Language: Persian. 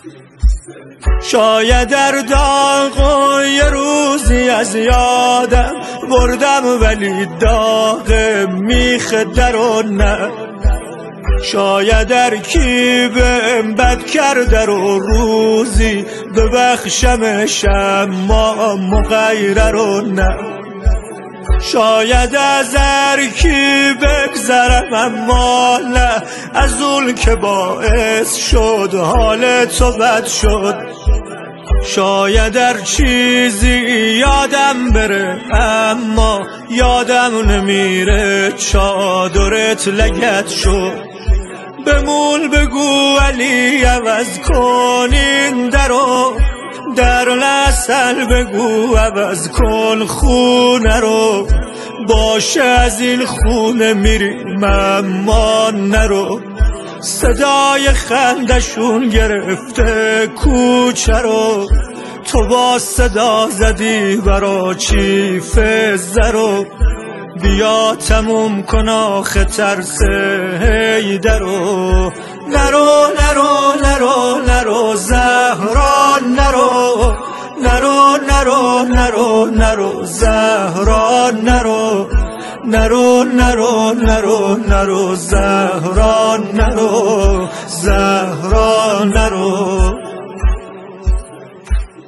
شاید در داغ و یه روزی از یادم بردم، ولی داغ میخ درو نه. شاید در کیبم بد کرده رو روزی ببخشمش، اما مغیره رو نه. شاید از هرکی بگذرم، اما نه از اون که باعث شد حال تو بد شد. شاید در چیزی یادم بره، اما یادم نمیره چادرت لگت شد. بمون بگو ولی عوض کن این درو، در لحظل بگو عوض کن خونه رو. باشه از این خونه میریم اما نرو. صدای خندشون گرفته کوچه رو، تو با صدا زدی برا چی فزرو. بیا تموم کن آخه ترس هیدرو. نرو نرو نرو نرو زهرا نرو، نرو نرو نرو نرو زهرا نرو، نرو نرو نرو نرو زهرا